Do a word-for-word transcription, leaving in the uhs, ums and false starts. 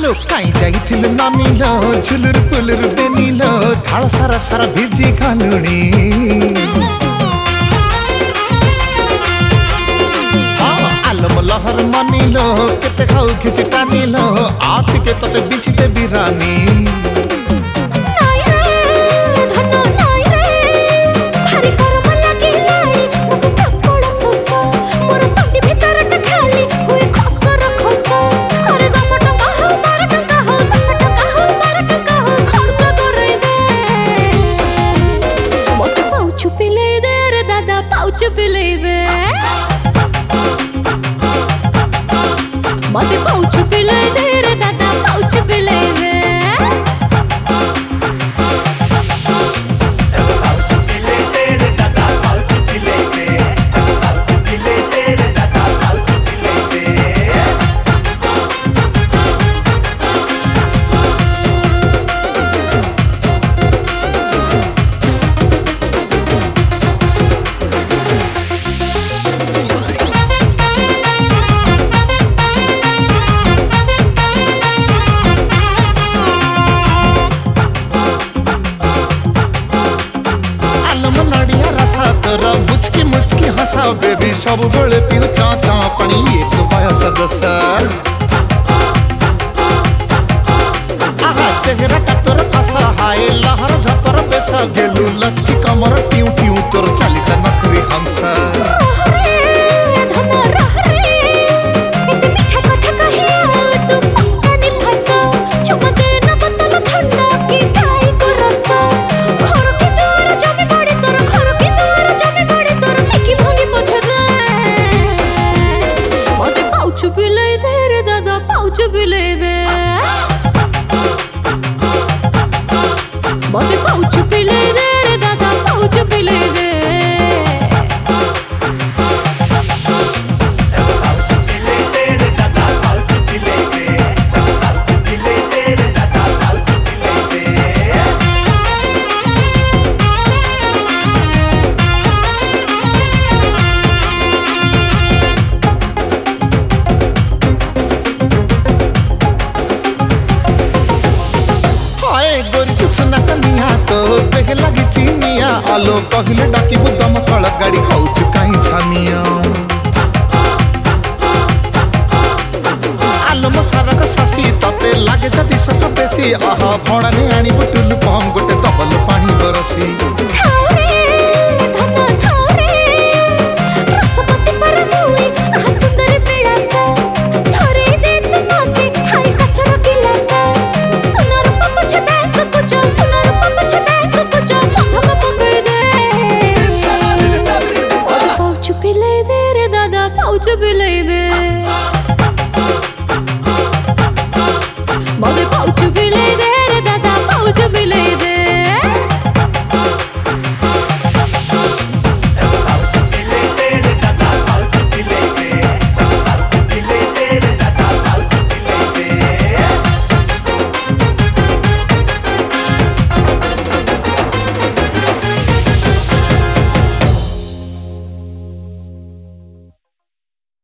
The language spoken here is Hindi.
आलो काई जाइथिल नानीलो झुलुर पुलुर बेनीलो झाड़ सारा सारा भिजी खालुणी आलो लहर मानिलो केते खाऊ खिच टानिलो आठ के तते बिछते बिरानी मते पाउच पिले दे रे दादा पाउच पिले दे पाउच पिले दे रे दादा पाउच पिले दे पाउच पिले दे रे दादा पाउच पिले दे मुचकी मुचकी हंसाओ बेबी सब बड़े पियो चा चा पानी एक बयस दस आहा चेहरा टक्कर पासा हाय लहर झपर बेसा गेलू लचकी कमर टिउ टिउ तोर चालिता नखरी हंसा पाउच पिले दे मते पाउच पिले दे रे दादा पाउच पिले दे पाउच पिले दे रे दादा पाउच पिले दे पाउच पिले दे रे दादा पाउच पिले दे सुना कनिया तो देख लगी चीनिया आलो कहले डाकी बुदम कल गाड़ी खाऊच काई छानिया आलो मसारा का सासी तते लागे जदी सस बेसी आहा भड़ा